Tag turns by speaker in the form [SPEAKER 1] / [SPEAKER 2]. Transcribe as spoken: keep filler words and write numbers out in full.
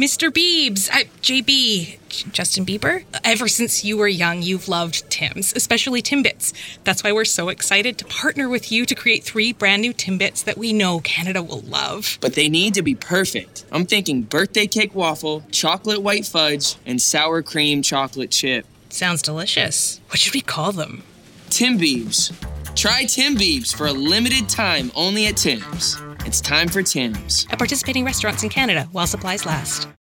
[SPEAKER 1] Mister Biebs, I, J B, J- Justin Bieber. Ever since you were young, you've loved Timbs, especially Timbits. That's why we're so excited to partner with you to create three brand new Timbits that we know Canada will love.
[SPEAKER 2] But they need to be perfect. I'm thinking birthday cake waffle, chocolate white fudge, and sour cream chocolate chip.
[SPEAKER 1] Sounds delicious. What should we call them?
[SPEAKER 2] Tim Biebs. Try Tim Biebs for a limited time only at Tim's. It's time for Tim's.
[SPEAKER 1] At participating restaurants in Canada while supplies last.